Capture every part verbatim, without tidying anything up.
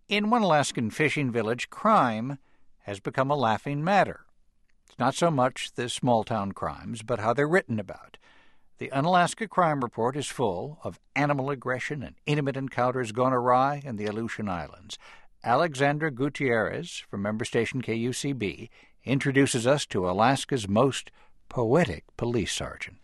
In one Alaskan fishing village, crime has become a laughing matter. It's not so much the small-town crimes, but how they're written about. The Unalaska Crime Report is full of animal aggression and intimate encounters gone awry in the Aleutian Islands. Alexandra Gutierrez from member station K U C B introduces us to Alaska's most poetic police sergeant.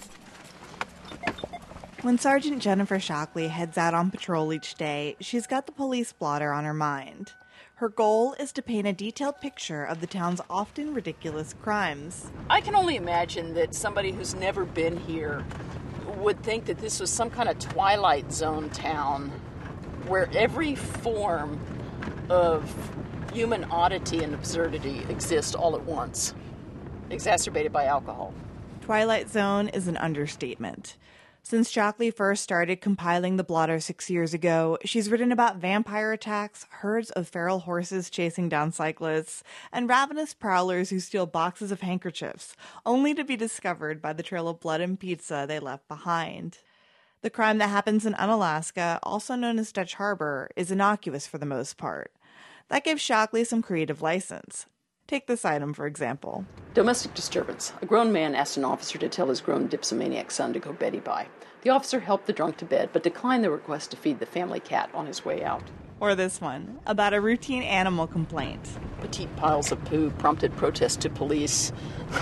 When Sergeant Jennifer Shockley heads out on patrol each day, she's got the police blotter on her mind. Her goal is to paint a detailed picture of the town's often ridiculous crimes. I can only imagine that somebody who's never been here would think that this was some kind of Twilight Zone town where every form of human oddity and absurdity exists all at once, exacerbated by alcohol. Twilight Zone is an understatement. Since Shockley first started compiling the blotter six years ago, she's written about vampire attacks, herds of feral horses chasing down cyclists, and ravenous prowlers who steal boxes of handkerchiefs, only to be discovered by the trail of blood and pizza they left behind. The crime that happens in Unalaska, also known as Dutch Harbor, is innocuous for the most part. That gives Shockley some creative license. Take this item, for example. Domestic disturbance. A grown man asked an officer to tell his grown dipsomaniac son to go Betty by. The officer helped the drunk to bed, but declined the request to feed the family cat on his way out. Or this one, about a routine animal complaint. Petite piles of poo prompted protest to police.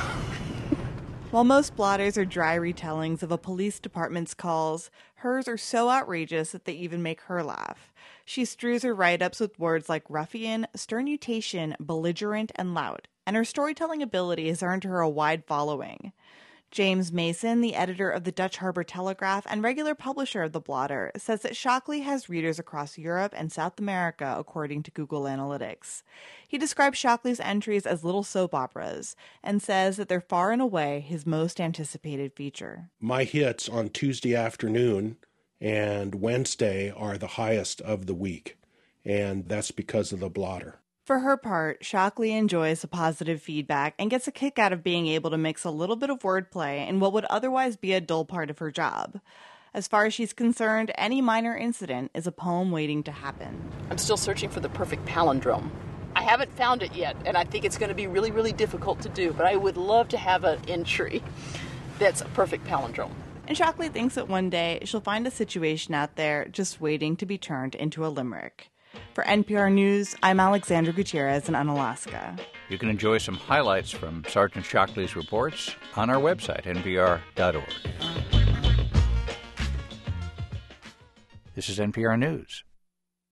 While most blotters are dry retellings of a police department's calls, hers are so outrageous that they even make her laugh. She strews her write-ups with words like ruffian, sternutation, belligerent, and loud, and her storytelling ability has earned her a wide following. James Mason, the editor of the Dutch Harbor Telegraph and regular publisher of the blotter, says that Shockley has readers across Europe and South America, according to Google Analytics. He describes Shockley's entries as little soap operas and says that they're far and away his most anticipated feature. My hits on Tuesday afternoon and Wednesday are the highest of the week, and that's because of the blotter. For her part, Shockley enjoys the positive feedback and gets a kick out of being able to mix a little bit of wordplay in what would otherwise be a dull part of her job. As far as she's concerned, any minor incident is a poem waiting to happen. I'm still searching for the perfect palindrome. I haven't found it yet, and I think it's going to be really, really difficult to do, but I would love to have an entry that's a perfect palindrome. And Shockley thinks that one day she'll find a situation out there just waiting to be turned into a limerick. For N P R News, I'm Alexandra Gutierrez in Unalaska. You can enjoy some highlights from Sergeant Shockley's reports on our website, N P R dot org. This is N P R News.